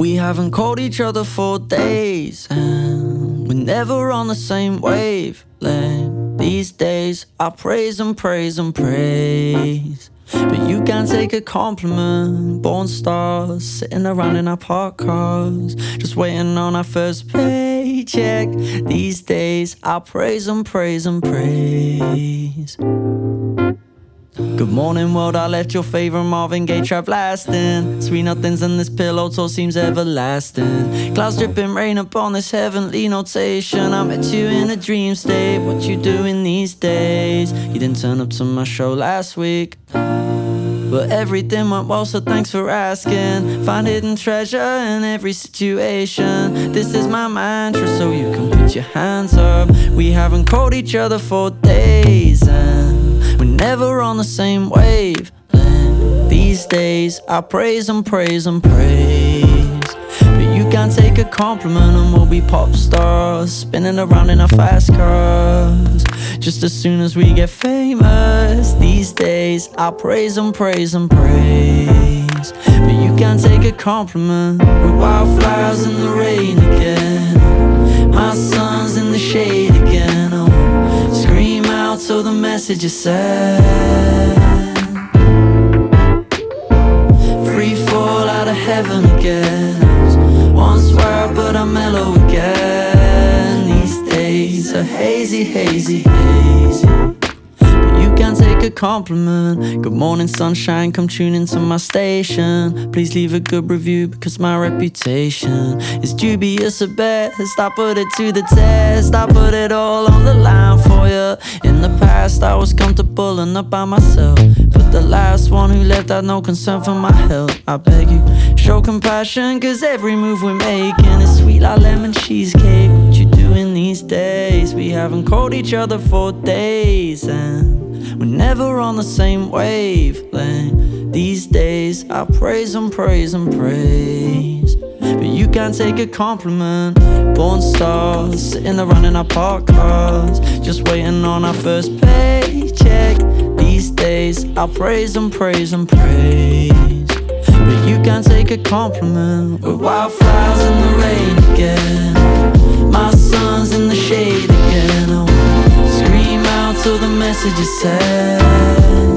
We haven't called each other for days, and we're never on the same wavelength. These days I praise and praise and praise, but you can't take a compliment. Born stars sitting around in our parked cars, just waiting on our first paycheck. These days I praise and praise and praise. Good morning world, I left your favorite Marvin Gaye trap lasting. Sweet nothings in this pillow talk seems everlasting. Clouds dripping rain upon this heavenly notation. I met you in a dream state, what you doing these days? You didn't turn up to my show last week, but everything went well, so thanks for asking. Find hidden treasure in every situation. This is my mantra, so you can put your hands up. We haven't called each other for days, and we're never on the same wavelength. These days I praise and praise and praise, but you can't take a compliment and we'll be pop stars, spinning around in our fast cars, just as soon as we get famous. These days I praise and praise and praise, but you can't take a compliment. We're wildflowers in the rain again, my sun's in the shade again. Oh, scream out till the message is sent. Free fall out of heaven again. Once wild but I'm mellow again. These days are hazy, hazy, hazy, but you can't take a compliment. Good morning sunshine, come tune into my station. Please leave a good review because my reputation is dubious at best. I put it to the test, I put it all on the line for you. In the past I was comfortable enough by myself, but the last one who left had no concern for my health. I beg you, show compassion, cause every move we're making is sweet like lemon cheesecake. What you doing these days? We haven't called each other for days, and we're never on the same wavelength. These days I praise and praise and praise, but you can't take a compliment. Born stars sitting around in our parked cars, just waiting on our first paycheck. These days I praise and praise and praise, but you can't take a compliment. We're wildflowers in the rain again, my sun's in the shade again. Oh, scream out till the message is sent.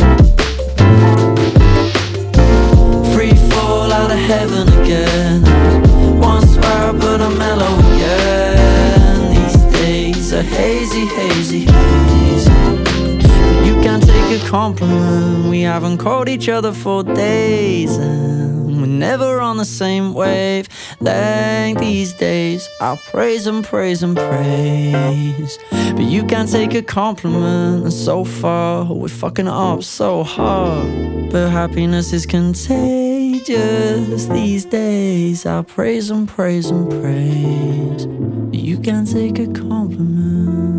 Free fall out of heaven again. Once wild but I'm mellow again. These days are hazy, hazy, hazy, but you can't take a compliment. We haven't called each other for days, and we're never on the same wavelength. These days I praise and praise and praise, but you can't take a compliment. And so far we're fucking up so hard, but happiness is contagious. These days I praise and praise and praise, but you can't take a compliment.